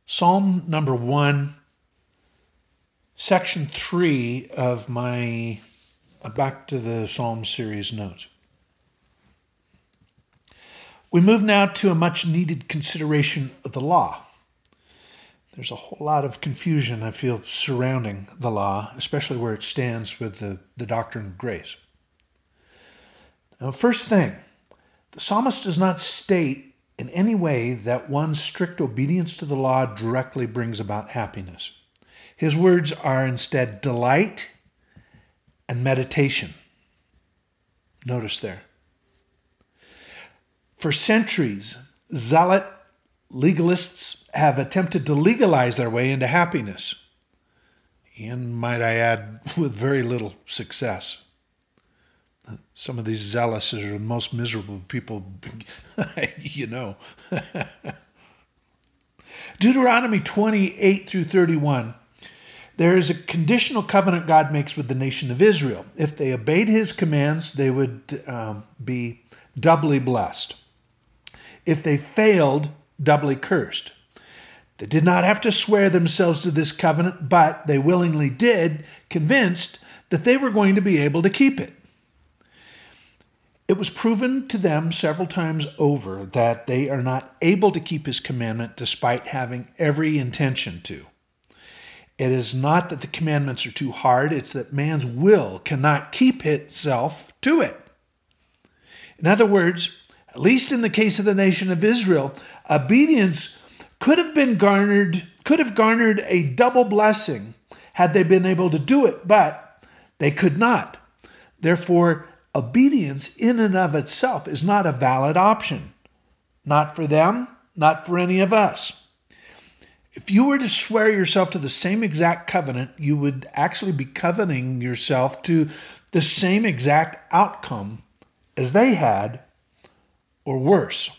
Psalm number 1, section 3 of my Back to the Psalm series notes. We move now to a much needed consideration of the law. There's a whole lot of confusion, I feel, surrounding the law, especially where it stands with the doctrine of grace. Now, first thing, the psalmist does not state in any way that one's strict obedience to the law directly brings about happiness. His words are instead delight and meditation. Notice there. For centuries, zealot legalists have attempted to legalize their way into happiness. And might I add, with very little success. Some of these zealots are the most miserable people, you know. Deuteronomy 28 through 31. There is a conditional covenant God makes with the nation of Israel. If they obeyed his commands, they would be doubly blessed. If they failed, doubly cursed. They did not have to swear themselves to this covenant, but they willingly did, convinced that they were going to be able to keep it. It was proven to them several times over that they are not able to keep his commandment despite having every intention to. It is not that the commandments are too hard, it's that man's will cannot keep itself to it. In other words, at least in the case of the nation of Israel, obedience could have garnered a double blessing had they been able to do it, but they could not. Therefore, obedience in and of itself is not a valid option. Not for them, not for any of us. If you were to swear yourself to the same exact covenant, you would actually be covenanting yourself to the same exact outcome as they had, or worse.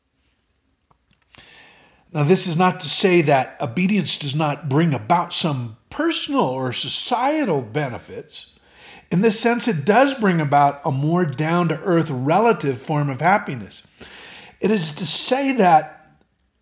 Now, this is not to say that obedience does not bring about some personal or societal benefits. In this sense, it does bring about a more down-to-earth relative form of happiness. It is to say that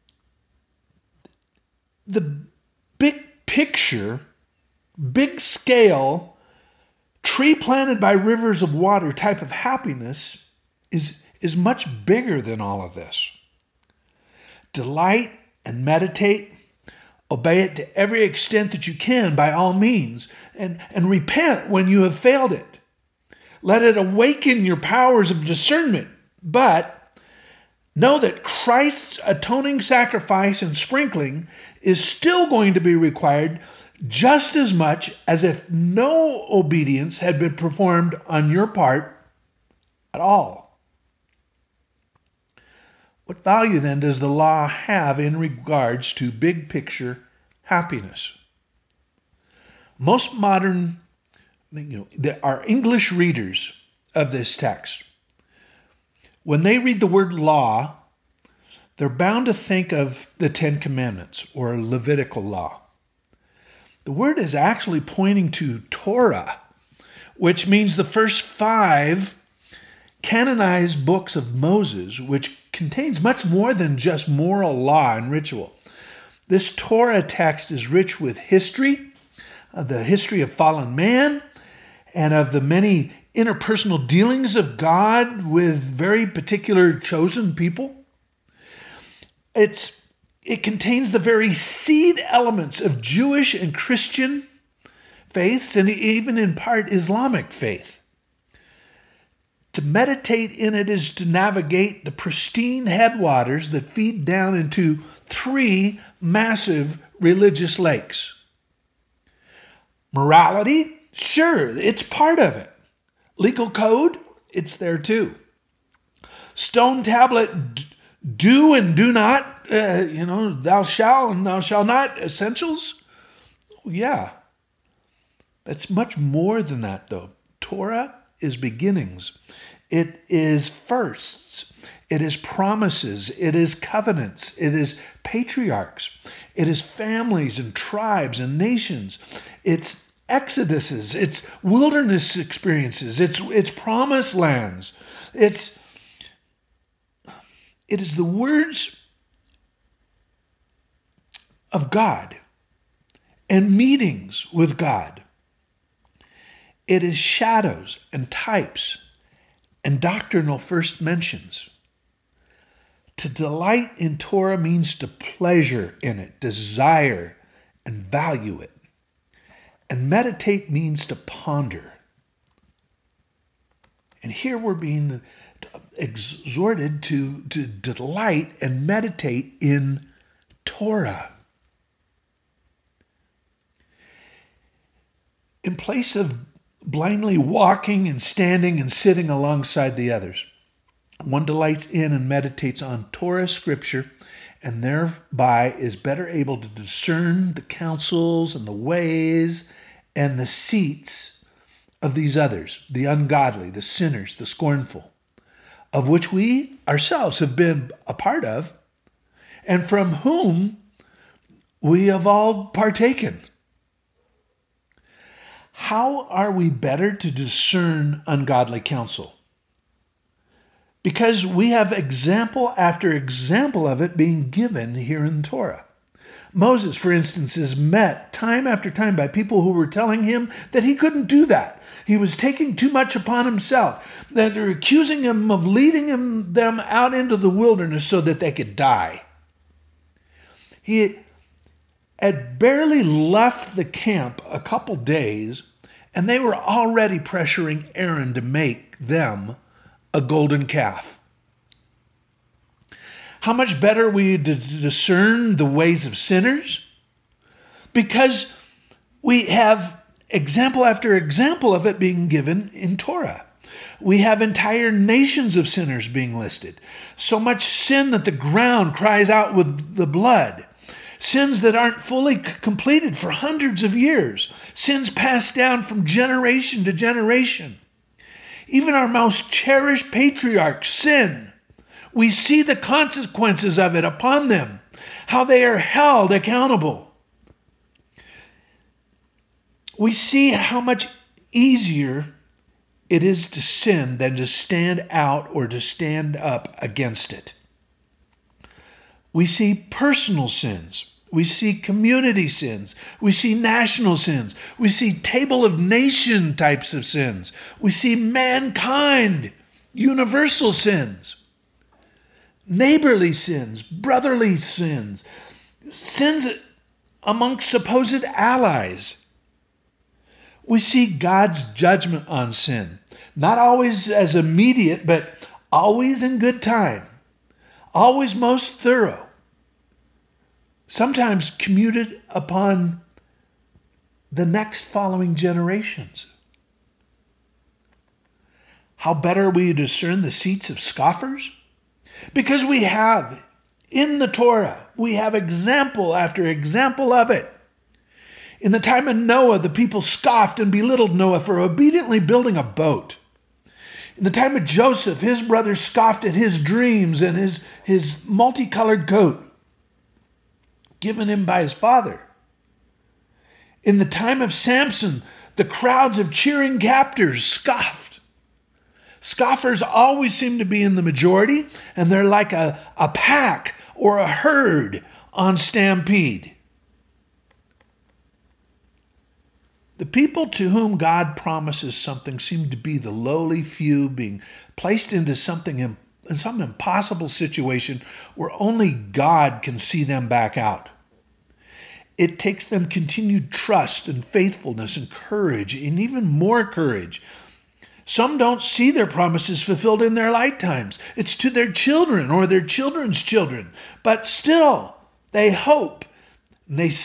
the big picture, big scale, tree planted by rivers of water type of happiness is much bigger than all of this. Delight and meditate. Obey it to every extent that you can, by all means, and repent when you have failed it. Let it awaken your powers of discernment, but know that Christ's atoning sacrifice and sprinkling is still going to be required just as much as if no obedience had been performed on your part at all. What value then does the law have in regards to big picture happiness? Most modern, there are English readers of this text. When they read the word law, they're bound to think of the Ten Commandments or Levitical law. The word is actually pointing to Torah, which means the first 5 canonized books of Moses, which contains much more than just moral law and ritual. This Torah text is rich with history, the history of fallen man, and of the many interpersonal dealings of God with very particular chosen people. It contains the very seed elements of Jewish and Christian faiths, and even in part Islamic faith. To meditate in it is to navigate the pristine headwaters that feed down into 3 massive religious lakes. Morality? Sure, it's part of it. Legal code? It's there too. Stone tablet, do and do not, thou shalt and thou shalt not, essentials? Yeah. That's much more than that, though. Torah is beginnings. It is firsts. It is promises. It is covenants. It is patriarchs. It is families and tribes and nations. It's exoduses. It's wilderness experiences. It's promised lands. It is the words of God and meetings with God. It is shadows and types and doctrinal first mentions. To delight in Torah means to pleasure in it, desire and value it. And meditate means to ponder. And here we're being exhorted to delight and meditate in Torah. In place of blindly walking and standing and sitting alongside the others, one delights in and meditates on Torah scripture, and thereby is better able to discern the counsels and the ways and the seats of these others, the ungodly, the sinners, the scornful, of which we ourselves have been a part of, and from whom we have all partaken. How are we better to discern ungodly counsel? Because we have example after example of it being given here in the Torah. Moses, for instance, is met time after time by people who were telling him that he couldn't do that. He was taking too much upon himself, that they're accusing him of leading them out into the wilderness so that they could die. He had barely left the camp a couple days, and they were already pressuring Aaron to make them a golden calf. How much better are we to discern the ways of sinners? Because we have example after example of it being given in Torah. We have entire nations of sinners being listed. So much sin that the ground cries out with the blood. Sins that aren't fully completed for hundreds of years. Sins passed down from generation to generation. Even our most cherished patriarchs sin. We see the consequences of it upon them, how they are held accountable. We see how much easier it is to sin than to stand out or to stand up against it. We see personal sins. We see community sins. We see national sins. We see table of nation types of sins. We see mankind, universal sins, neighborly sins, brotherly sins, sins amongst supposed allies. We see God's judgment on sin, not always as immediate, but always in good time, always most thorough. Sometimes commuted upon the next following generations. How better we discern the seats of scoffers? Because we have in the Torah, we have example after example of it. In the time of Noah, the people scoffed and belittled Noah for obediently building a boat. In the time of Joseph, his brothers scoffed at his dreams and his multicolored coat given him by his father. In the time of Samson, the crowds of cheering captors scoffed. Scoffers always seem to be in the majority, and they're like a pack or a herd on stampede. The people to whom God promises something seem to be the lowly few being placed into in some impossible situation where only God can see them back out. It takes them continued trust and faithfulness and courage, and even more courage. Some don't see their promises fulfilled in their lifetimes. It's to their children or their children's children. But still, they hope, and they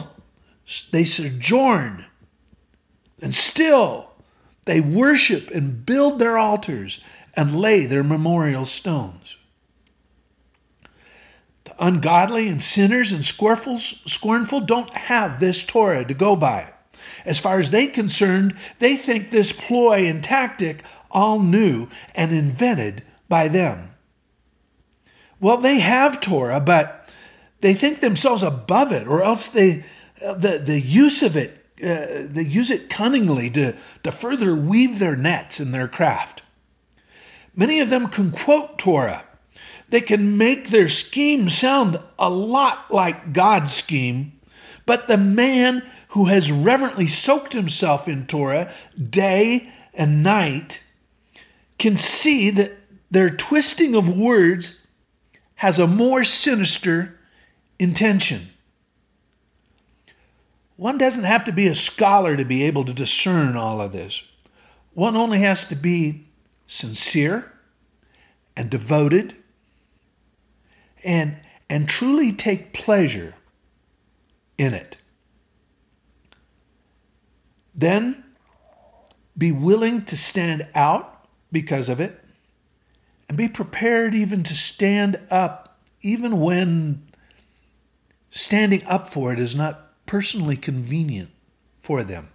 sojourn, and still they worship and build their altars and lay their memorial stones. The ungodly and sinners and scornful don't have this Torah to go by. As far as they're concerned, they think this ploy and tactic all new and invented by them. Well, they have Torah, but they think themselves above it, or else the use of it, they use it cunningly to further weave their nets in their craft. Many of them can quote Torah. They can make their scheme sound a lot like God's scheme, but the man who has reverently soaked himself in Torah day and night can see that their twisting of words has a more sinister intention. One doesn't have to be a scholar to be able to discern all of this. One only has to be sincere and devoted and truly take pleasure in it. Then be willing to stand out because of it, and be prepared even to stand up, even when standing up for it is not personally convenient for them.